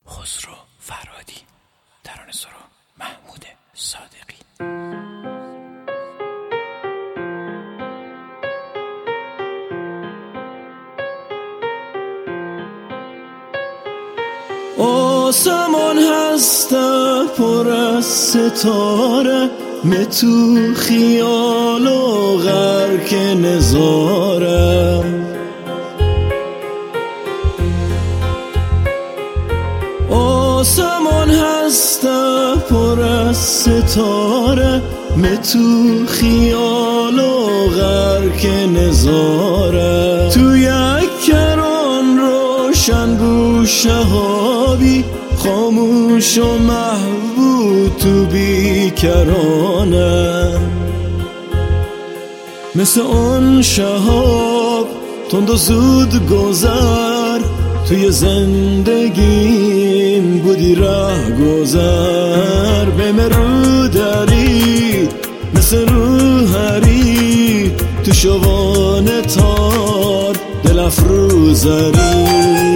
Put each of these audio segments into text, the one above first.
خسرو فرهادی، ترانه‌سرا محمود صادقی. آسمان هسته پر از ستاره، می تو خیال و غرق نظاره. آسمان هسته پر از ستاره، می تو خیال و غرق نظاره. تو یک کران روشن بو شهابی، خاموش و محبوب تو بیکرانه. مثل اون شهاب تند و زود گذر، توی زندگیم بودی ره گذر. به رو داری مثل روحری، تو شوان تار دل افروزری.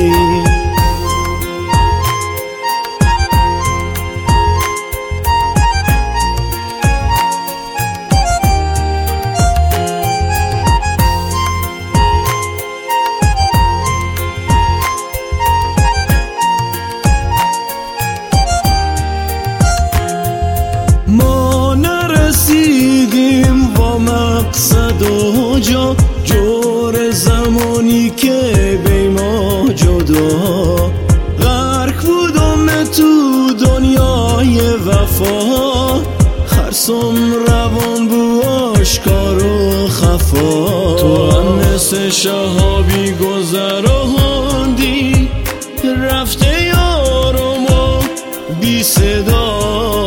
ما نرسیدیم با مقصد و جا، جور زمانی که بی ما جدا. غرق بودم تو دنیای وفا، خرسم روان بو آشکار و خفا. تو هم مثل شهابی گذراندی، رفته یارم و بی صدا.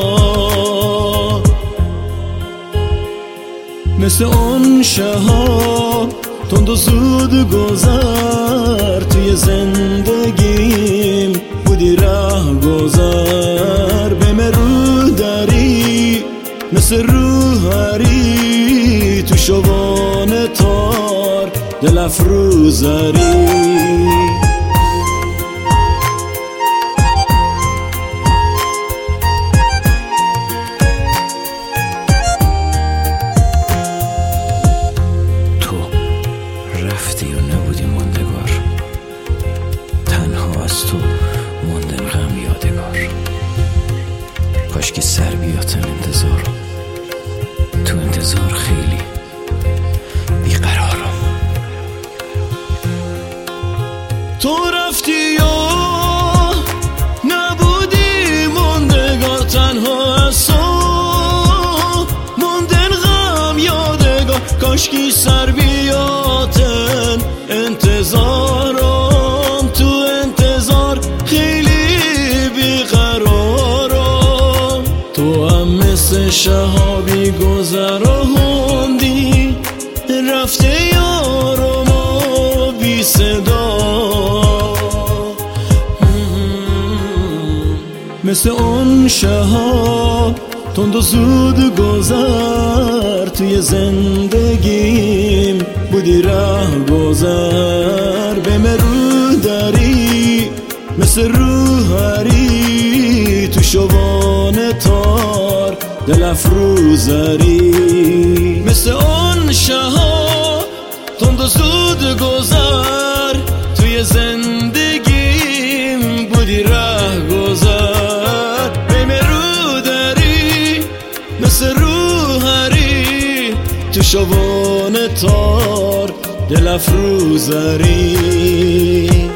مثل اون شهاب تند و زود گذر، توی زندگیم بودی ره گذر. به رو داری مثل روحری، تو شوان تار دل افروزری. رفتی و نبودی ماندگار، تنها از تو موندن غم یادگار. کاش که سر بیاتن انتظار، تو انتظار خیلی بیقرارم. تو رفتی یا نبودی ماندگار، تنها از تو موندن غم یادگار. کاش که سر بیاتن انتظارم، تو انتظار خیلی بیقرارم. تو هم مثل شهابی گذراندی، رفته یارم و بی صدا. مثل اون شهاب تند و زود گذر، توی زندگیم بودی ره گذر. به رو داری مثل روحری، تو شوان تار دل افروزری. مثل اون شهاب تند و زود گذر، توی زندگیم بودی ره گذر. به رو داری مثل روحری، تو شوان تار دل افروزری.